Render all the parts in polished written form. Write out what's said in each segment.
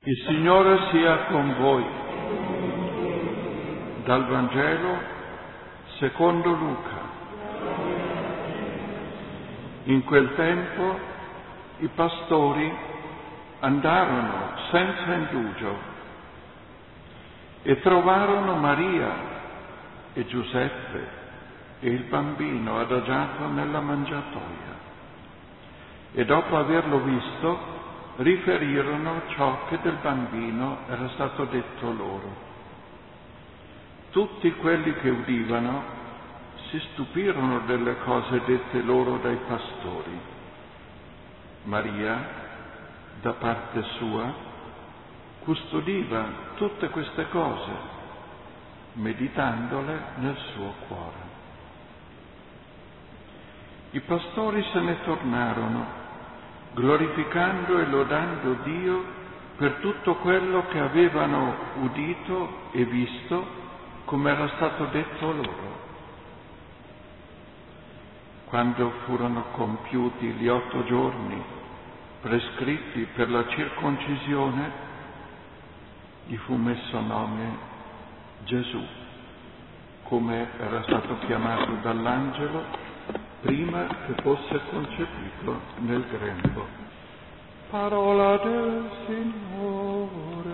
Il Signore sia con voi. Dal Vangelo secondo Luca. In quel tempo i pastori andarono senza indugio e trovarono Maria e Giuseppe e il bambino adagiato nella mangiatoia. E dopo averlo visto, riferirono ciò che del bambino era stato detto loro. Tutti quelli che udivano si stupirono delle cose dette loro dai pastori. Maria, da parte sua, custodiva tutte queste cose, meditandole nel suo cuore. I pastori se ne tornarono, glorificando e lodando Dio per tutto quello che avevano udito e visto, come era stato detto loro. Quando furono compiuti gli 8 giorni prescritti per la circoncisione, gli fu messo nome Gesù, come era stato chiamato dall'angelo prima che fosse concepito nel grembo. Parola del Signore.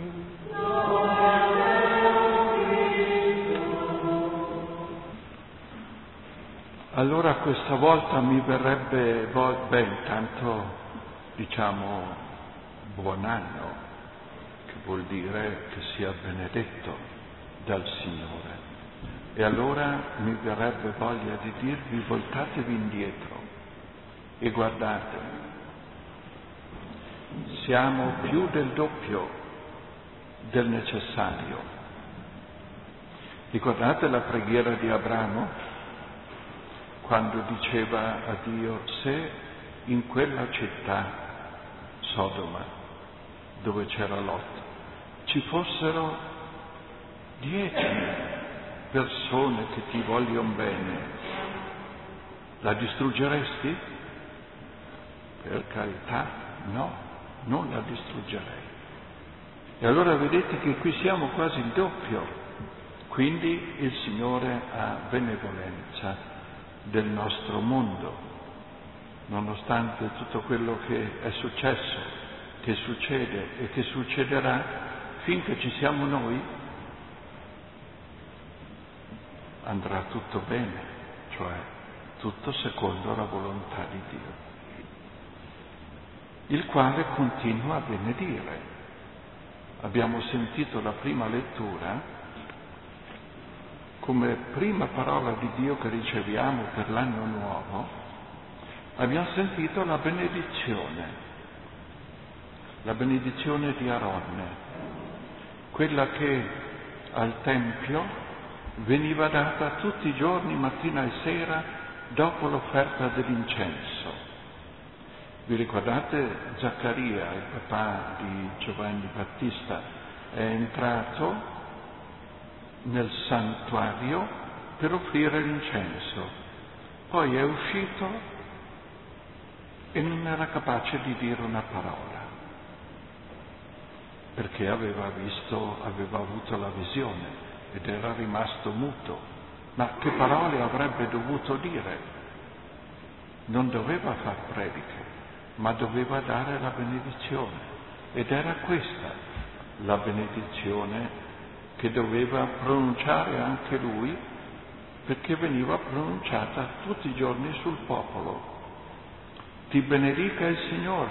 Allora questa volta mi verrebbe, intanto diciamo buon anno, che vuol dire che sia benedetto dal Signore. E allora mi verrebbe voglia di dirvi: voltatevi indietro e guardate, siamo più del doppio del necessario. Ricordate la preghiera di Abramo, quando diceva a Dio: se in quella città, Sodoma, dove c'era Lot, ci fossero 10 persone che ti vogliono bene, la distruggeresti? Per carità, no, non la distruggerei. E allora vedete che qui siamo quasi il doppio, quindi il Signore ha benevolenza del nostro mondo, nonostante tutto quello che è successo, che succede e che succederà, finché ci siamo noi, andrà tutto bene, cioè tutto secondo la volontà di Dio, il quale continua a benedire. Abbiamo sentito la prima lettura, come prima parola di Dio che riceviamo per l'anno nuovo, abbiamo sentito la benedizione di Aronne, quella che al Tempio veniva data tutti i giorni, mattina e sera, dopo l'offerta dell'incenso. Vi ricordate Zaccaria, il papà di Giovanni Battista, è entrato nel santuario per offrire l'incenso, poi è uscito e non era capace di dire una parola, perché aveva avuto la visione ed era rimasto muto. Ma che parole avrebbe dovuto dire? Non doveva far prediche, ma doveva dare la benedizione. Ed era questa la benedizione che doveva pronunciare anche lui, perché veniva pronunciata tutti i giorni sul popolo. Ti benedica il Signore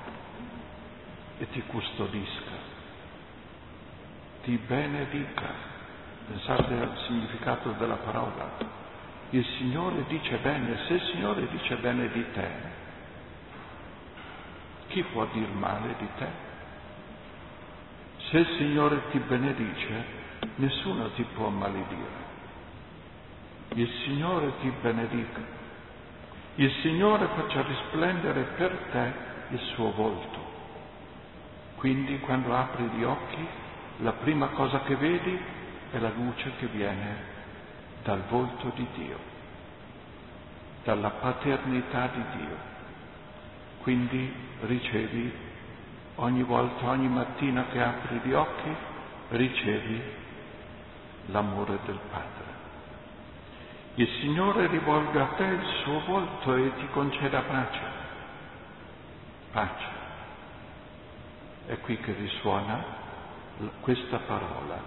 e ti custodisca. Ti benedica. Pensate al significato della parola. Il Signore dice bene. Se il Signore dice bene di te, chi può dir male di te? Se il Signore ti benedice, nessuno ti può maledire. Il Signore ti benedica. Il Signore faccia risplendere per te il suo volto. Quindi quando apri gli occhi, la prima cosa che vedi è la luce che viene dal volto di Dio, dalla paternità di Dio. Quindi ricevi ogni volta, ogni mattina che apri gli occhi, ricevi l'amore del Padre. Il Signore rivolga a te il suo volto e ti conceda pace. Pace. È qui che risuona questa parola.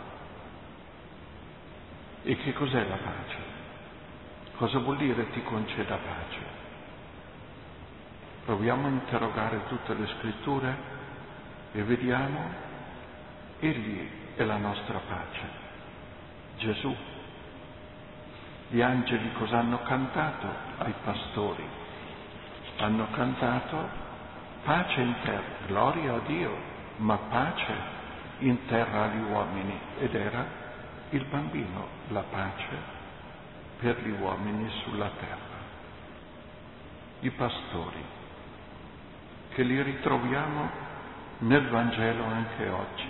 E che cos'è la pace? Cosa vuol dire ti conceda pace? Proviamo a interrogare tutte le scritture e vediamo, Egli è la nostra pace, Gesù. Gli angeli cosa hanno cantato ai pastori? Hanno cantato pace in terra, gloria a Dio, ma pace in terra agli uomini. Ed era il bambino, la pace per gli uomini sulla terra. I pastori, che li ritroviamo nel Vangelo anche oggi,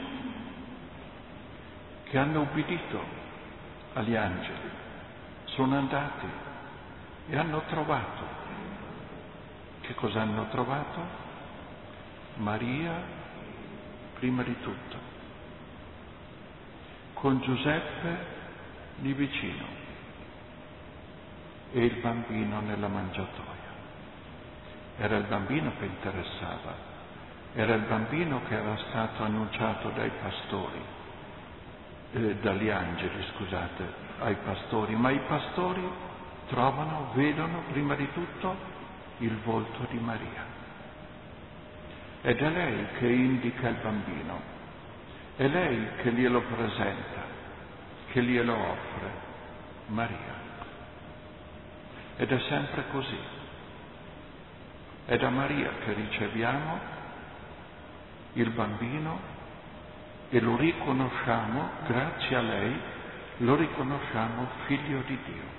che hanno ubbidito agli angeli, sono andati e hanno trovato. Che cosa hanno trovato? Maria, prima di tutto, con Giuseppe lì vicino e il bambino nella mangiatoia. Era il bambino che interessava, era il bambino che era stato annunciato dai pastori, dagli angeli, scusate, ai pastori, ma i pastori vedono prima di tutto il volto di Maria. Ed è lei che indica il bambino, è lei che glielo presenta, che glielo offre, Maria. Ed è sempre così. È da Maria che riceviamo il bambino e lo riconosciamo, grazie a lei, lo riconosciamo figlio di Dio.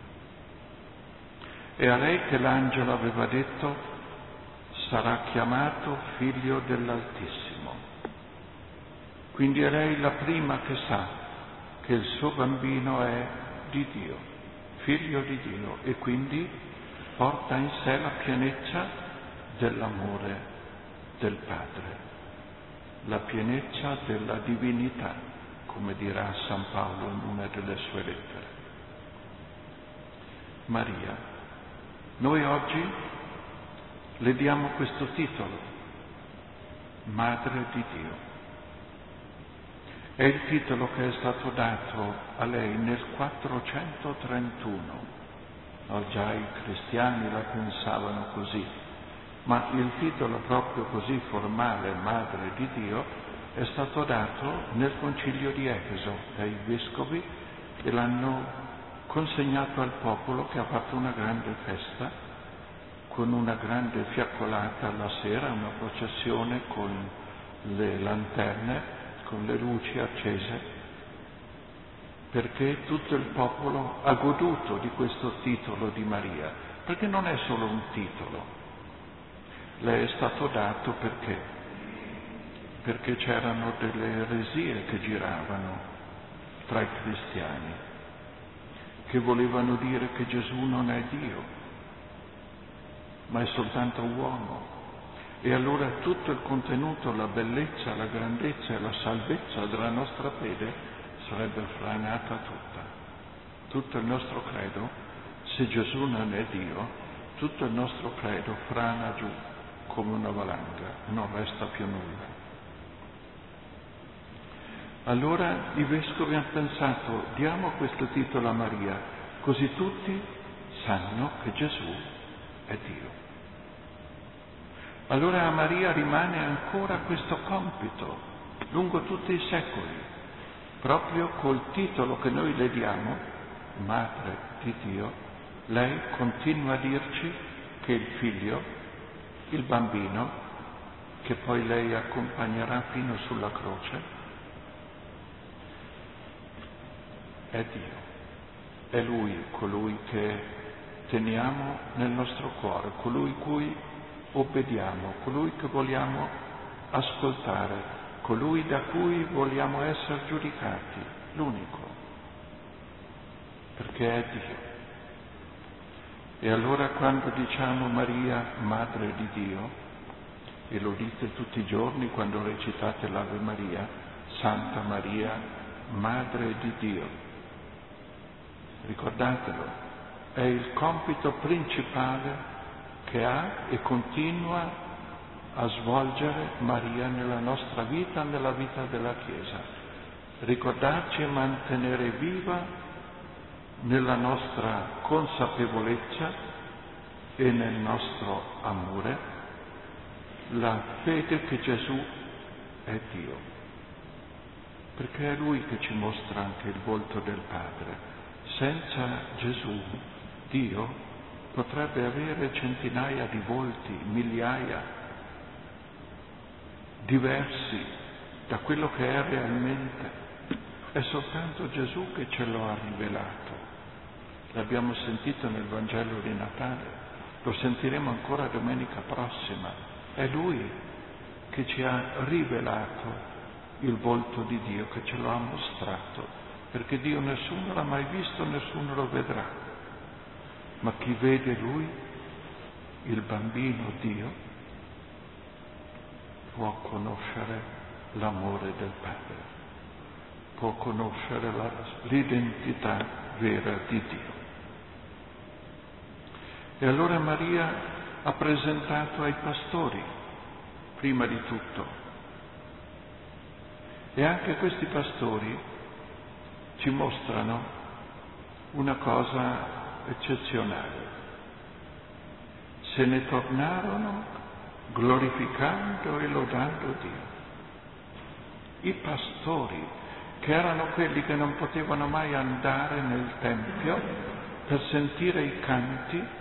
E a lei che l'angelo aveva detto sarà chiamato figlio dell'Altissimo. Quindi è lei la prima che sa che il suo bambino è di Dio, figlio di Dio, e quindi porta in sé la pienezza dell'amore del Padre, la pienezza della divinità, come dirà San Paolo in una delle sue lettere. Maria, noi oggi le diamo questo titolo, Madre di Dio. È il titolo che è stato dato a lei nel 431. Già i cristiani la pensavano così, ma il titolo proprio così formale, Madre di Dio, è stato dato nel concilio di Efeso dai vescovi e l'hanno consegnato al popolo, che ha fatto una grande festa con una grande fiaccolata alla sera, una processione con le lanterne, con le luci accese, perché tutto il popolo ha goduto di questo titolo di Maria, perché non è solo un titolo, le è stato dato perché c'erano delle eresie che giravano tra i cristiani, che volevano dire che Gesù non è Dio, ma è soltanto uomo. E allora tutto il contenuto, la bellezza, la grandezza e la salvezza della nostra fede sarebbe franata tutta. Tutto il nostro credo, se Gesù non è Dio, tutto il nostro credo frana giù come una valanga, non resta più nulla. Allora i vescovi hanno pensato, diamo questo titolo a Maria, così tutti sanno che Gesù è Dio. Allora a Maria rimane ancora questo compito lungo tutti i secoli, proprio col titolo che noi le diamo, Madre di Dio, lei continua a dirci che il figlio, il bambino, che poi lei accompagnerà fino sulla croce, è Dio, è Lui colui che teniamo nel nostro cuore, colui cui obbediamo, colui che vogliamo ascoltare, colui da cui vogliamo essere giudicati, l'unico, perché è Dio. E allora quando diciamo Maria, Madre di Dio, e lo dite tutti i giorni quando recitate l'Ave Maria, Santa Maria, Madre di Dio. Ricordatelo, è il compito principale che ha e continua a svolgere Maria nella nostra vita, nella vita della Chiesa. Ricordarci e mantenere viva nella nostra consapevolezza e nel nostro amore la fede che Gesù è Dio, perché è Lui che ci mostra anche il volto del Padre. Senza Gesù, Dio potrebbe avere centinaia di volti, migliaia, diversi da quello che è realmente. È soltanto Gesù che ce lo ha rivelato. L'abbiamo sentito nel Vangelo di Natale, lo sentiremo ancora domenica prossima. È Lui che ci ha rivelato il volto di Dio, che ce lo ha mostrato, perché Dio nessuno l'ha mai visto, nessuno lo vedrà. Ma chi vede Lui, il bambino Dio, può conoscere l'amore del Padre, può conoscere l'identità vera di Dio. E allora Maria ha presentato ai pastori, prima di tutto. E anche questi pastori ci mostrano una cosa eccezionale. Se ne tornarono glorificando e lodando Dio. I pastori, che erano quelli che non potevano mai andare nel Tempio per sentire i canti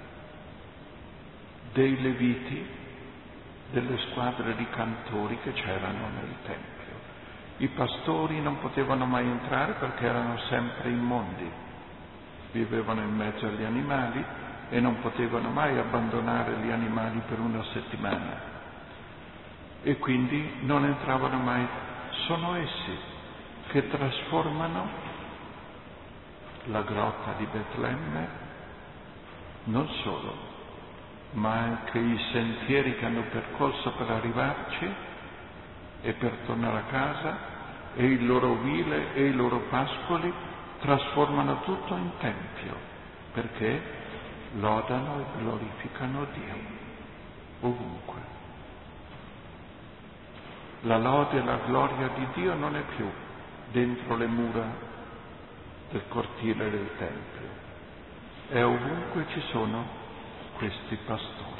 dei Leviti, delle squadre di cantori che c'erano nel Tempio. I pastori non potevano mai entrare perché erano sempre immondi, vivevano in mezzo agli animali e non potevano mai abbandonare gli animali per una settimana e quindi non entravano mai. Sono essi che trasformano la grotta di Betlemme, non solo, ma anche i sentieri che hanno percorso per arrivarci e per tornare a casa, e il loro ovile e i loro pascoli trasformano tutto in tempio, perché lodano e glorificano Dio ovunque. La lode e la gloria di Dio non è più dentro le mura del cortile del Tempio, è ovunque ci sono questi pastori.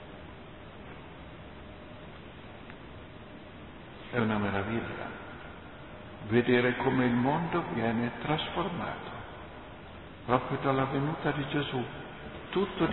È una meraviglia vedere come il mondo viene trasformato proprio dalla venuta di Gesù. Tutto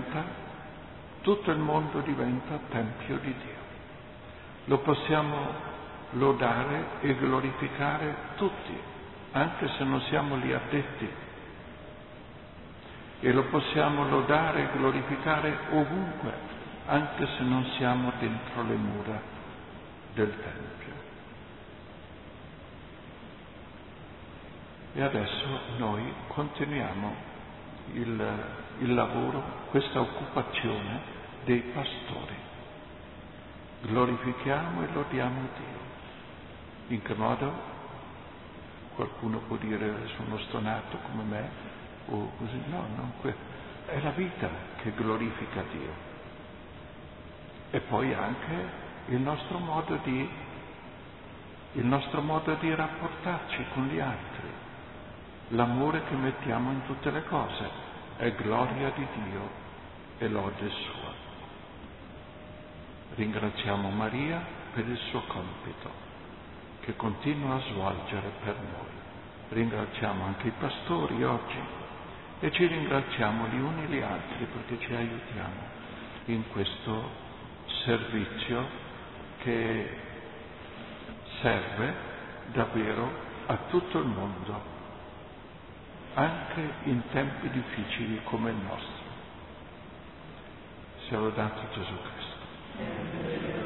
il mondo diventa tempio di Dio. Lo possiamo lodare e glorificare tutti, anche se non siamo lì addetti. E lo possiamo lodare e glorificare ovunque, anche se non siamo dentro le mura del Tempio. E adesso noi continuiamo il lavoro, questa occupazione dei pastori. Glorifichiamo e lodiamo Dio. In che modo? Qualcuno può dire sono stonato come me, o così. No, è la vita che glorifica Dio. E poi anche il nostro modo di rapportarci con gli altri, l'amore che mettiamo in tutte le cose è gloria di Dio e lode sua. Ringraziamo Maria per il suo compito che continua a svolgere per noi. Ringraziamo anche i pastori oggi e ci ringraziamo gli uni e gli altri perché ci aiutiamo in questo servizio che serve davvero a tutto il mondo, anche in tempi difficili come il nostro. Sia lodato Gesù Cristo.